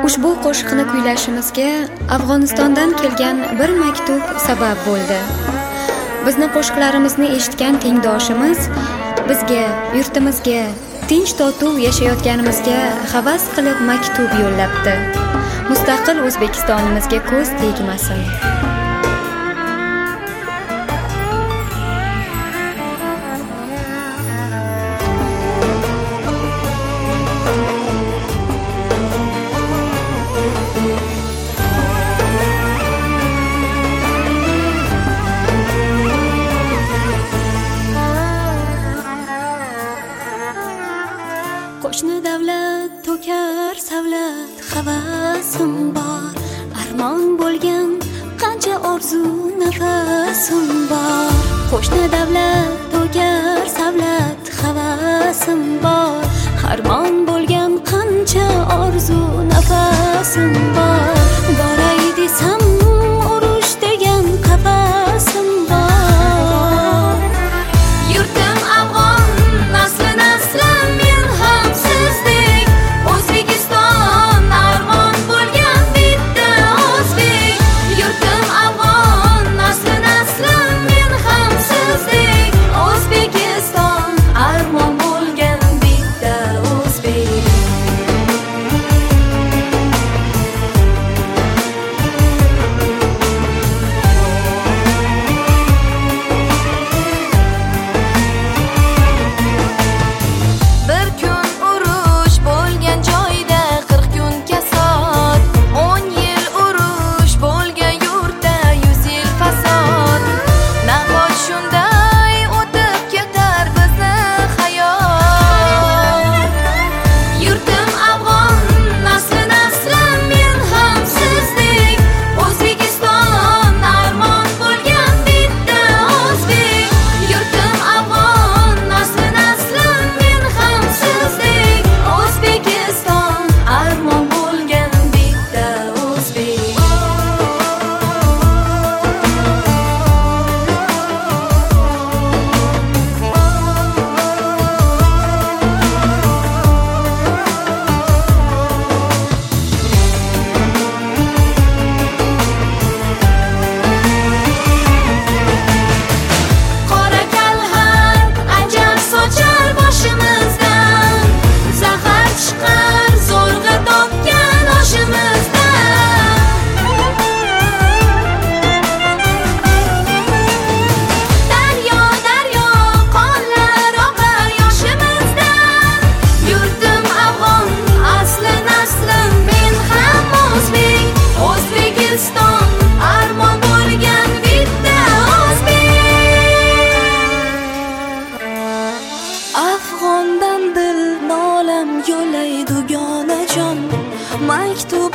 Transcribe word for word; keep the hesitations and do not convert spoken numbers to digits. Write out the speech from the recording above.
Ushbu qo'shiqni kuylashimizga Afg'onistondan kelgan bir maktub sabab bo'ldi. Bizni qo'shiqlarimizni eshitgan tengdoshimiz bizga, yurtimizga, tinch totuv yashayotganimizga havas qilib maktub yo'llabdi. Mustaqil O'zbekistonimizga ko'z tegmasin. Qo'shni davlat to'kar savlat, havasim bor, armon bo'lgan qancha orzu nafasim bor. Qo'shni davlat to'kar savlat, havasim bor, armon bo'lgan qancha orzu nafasim bor. Boray desam urush degan qafasim bor. Yurtim Afg'on, nasli naslim men ham sizdek. O'zbekiston armon bo'lgan bitta o'zbek. Yurtim Afg'on, nasli naslim men ham sizdek. O'zbekiston armon bo'lgan bitta o'zbek. Afg'ondan dil nolam yo'laydi jonajon, maktub